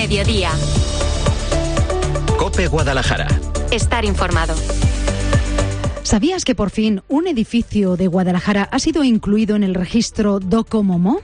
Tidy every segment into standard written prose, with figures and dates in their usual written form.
mediodía. COPE Guadalajara. Estar informado. ¿Sabías que por fin un edificio de Guadalajara ha sido incluido en el registro Docomomo?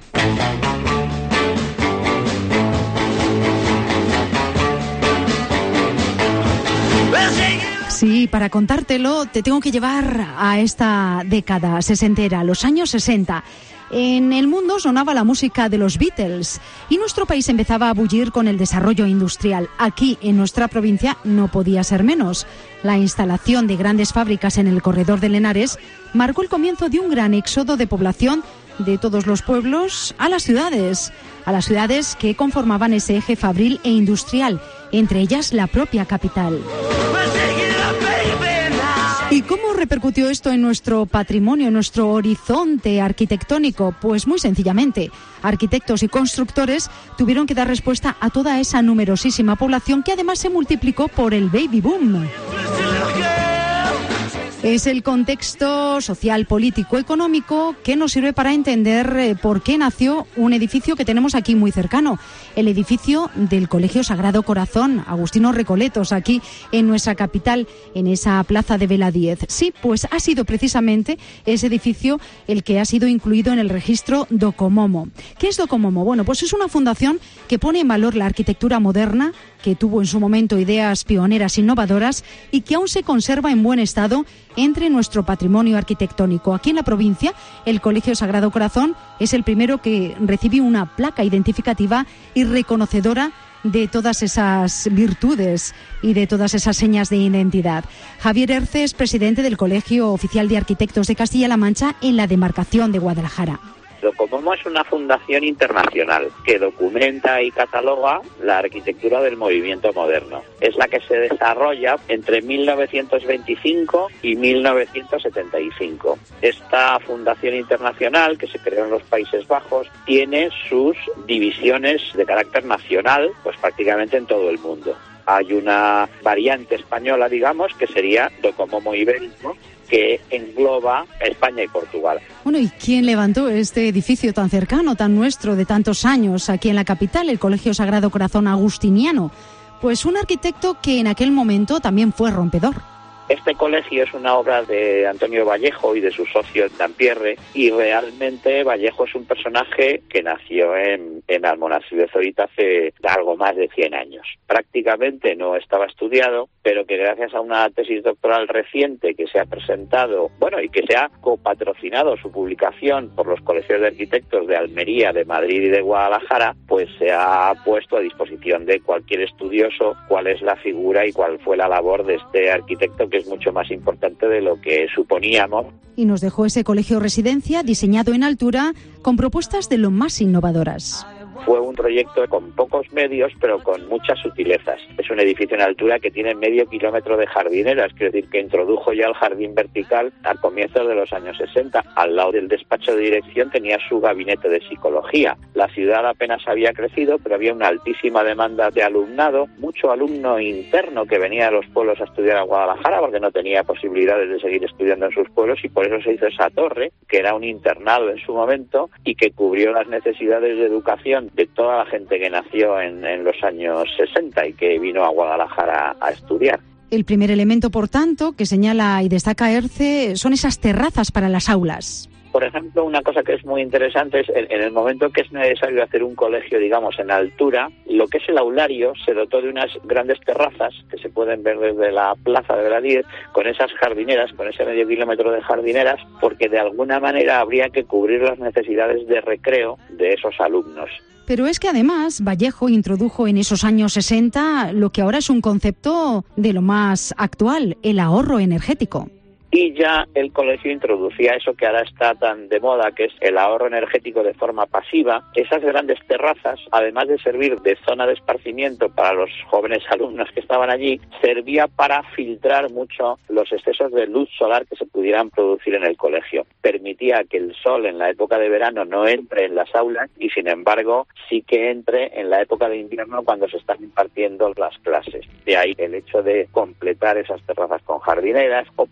Sí, para contártelo te tengo que llevar a esta década sesentera, los años 60. En el mundo sonaba la música de los Beatles y nuestro país empezaba a bullir con el desarrollo industrial. Aquí, en nuestra provincia, no podía ser menos. La instalación de grandes fábricas en el corredor de Lenares marcó el comienzo de un gran éxodo de población de todos los pueblos a las ciudades que conformaban ese eje fabril e industrial, entre ellas la propia capital. ¿Y cómo repercutió esto en nuestro patrimonio, en nuestro horizonte arquitectónico? Pues muy sencillamente, arquitectos y constructores tuvieron que dar respuesta a toda esa numerosísima población que además se multiplicó por el baby boom. Es el contexto social, político, económico que nos sirve para entender por qué nació un edificio que tenemos aquí muy cercano, el edificio del Colegio Sagrado Corazón, Agustino Recoletos, aquí en nuestra capital, en esa plaza de Vela 10. Sí, pues ha sido precisamente ese edificio el que ha sido incluido en el registro Docomomo. ¿Qué es Docomomo? Bueno, pues es una fundación que pone en valor la arquitectura moderna, que tuvo en su momento ideas pioneras innovadoras y que aún se conserva en buen estado entre nuestro patrimonio arquitectónico. Aquí en la provincia, el Colegio Sagrado Corazón es el primero que recibe una placa identificativa y reconocedora de todas esas virtudes y de todas esas señas de identidad. Javier Herce es presidente del Colegio Oficial de Arquitectos de Castilla-La Mancha en la demarcación de Guadalajara. Docomomo es una fundación internacional que documenta y cataloga la arquitectura del movimiento moderno. Es la que se desarrolla entre 1925 y 1975. Esta fundación internacional, que se creó en los Países Bajos, tiene sus divisiones de carácter nacional, pues prácticamente en todo el mundo. Hay una variante española, digamos, que sería Docomomo Ibérico, que engloba España y Portugal. Bueno, ¿y quién levantó este edificio tan cercano, tan nuestro, de tantos años, aquí en la capital, el Colegio Sagrado Corazón Agustiniano? Pues un arquitecto que en aquel momento también fue rompedor. Este colegio es una obra de Antonio Vallejo y de su socio Dampierre, y realmente Vallejo es un personaje que nació en Almonacid de Zorita hace algo más de 100 años. Prácticamente no estaba estudiado, pero que gracias a una tesis doctoral reciente que se ha presentado, y que se ha copatrocinado su publicación por los colegios de arquitectos de Almería, de Madrid y de Guadalajara, pues se ha puesto a disposición de cualquier estudioso cuál es la figura y cuál fue la labor de este arquitecto, que es mucho más importante de lo que suponíamos. Y nos dejó ese colegio residencia diseñado en altura con propuestas de lo más innovadoras. Fue un proyecto con pocos medios, pero con muchas sutilezas. Es un edificio en altura que tiene medio kilómetro de jardineras, quiero decir que introdujo ya el jardín vertical a comienzos de los años 60. Al lado del despacho de dirección tenía su gabinete de psicología. La ciudad apenas había crecido, pero había una altísima demanda de alumnado, mucho alumno interno que venía de los pueblos a estudiar a Guadalajara porque no tenía posibilidades de seguir estudiando en sus pueblos, y por eso se hizo esa torre, que era un internado en su momento y que cubrió las necesidades de educación de toda la gente que nació en los años 60 y que vino a Guadalajara a estudiar. El primer elemento, por tanto, que señala y destaca Herce son esas terrazas para las aulas. Por ejemplo, una cosa que es muy interesante es en el momento que es necesario hacer un colegio, digamos, en altura, lo que es el aulario se dotó de unas grandes terrazas que se pueden ver desde la plaza de Vela 10, con esas jardineras, con ese medio kilómetro de jardineras, porque de alguna manera habría que cubrir las necesidades de recreo de esos alumnos. Pero es que además Vallejo introdujo en esos años 60 lo que ahora es un concepto de lo más actual, el ahorro energético. Y ya el colegio introducía eso que ahora está tan de moda, que es el ahorro energético de forma pasiva. Esas grandes terrazas, además de servir de zona de esparcimiento para los jóvenes alumnos que estaban allí, servía para filtrar mucho los excesos de luz solar que se pudieran producir en el colegio. Permitía que el sol en la época de verano no entre en las aulas y, sin embargo, sí que entre en la época de invierno cuando se están impartiendo las clases. De ahí el hecho de completar esas terrazas con jardineras o, por ejemplo,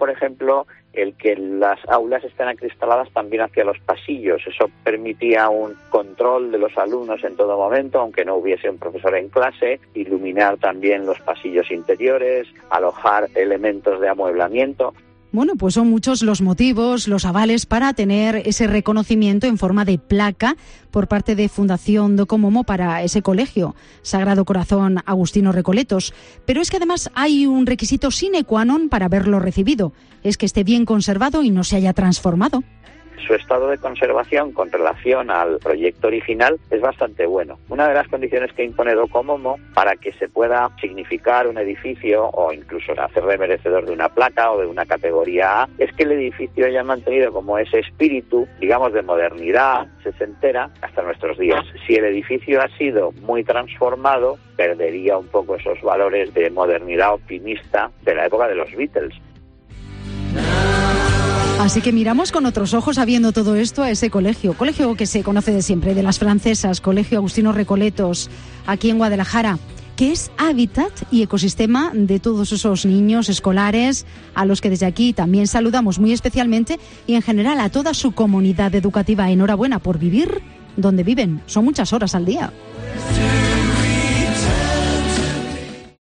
ejemplo, el que las aulas estén acristaladas también hacia los pasillos. Eso permitía un control de los alumnos en todo momento, aunque no hubiese un profesor en clase, iluminar también los pasillos interiores, alojar elementos de amueblamiento. Bueno, pues son muchos los motivos, los avales para tener ese reconocimiento en forma de placa por parte de Fundación Docomomo para ese colegio, Sagrado Corazón Agustino Recoletos. Pero es que además hay un requisito sine qua non para haberlo recibido, es que esté bien conservado y no se haya transformado. Su estado de conservación con relación al proyecto original es bastante bueno. Una de las condiciones que impone Docomomo para que se pueda significar un edificio o incluso hacerle merecedor de una placa o de una categoría A es que el edificio haya mantenido como ese espíritu, digamos, de modernidad sesentera hasta nuestros días. Si el edificio ha sido muy transformado, perdería un poco esos valores de modernidad optimista de la época de los Beatles. Así que miramos con otros ojos, sabiendo todo esto, a ese colegio que se conoce de siempre, de las francesas, Colegio Agustino Recoletos, aquí en Guadalajara, que es hábitat y ecosistema de todos esos niños escolares, a los que desde aquí también saludamos muy especialmente, y en general a toda su comunidad educativa. Enhorabuena por vivir donde viven, son muchas horas al día.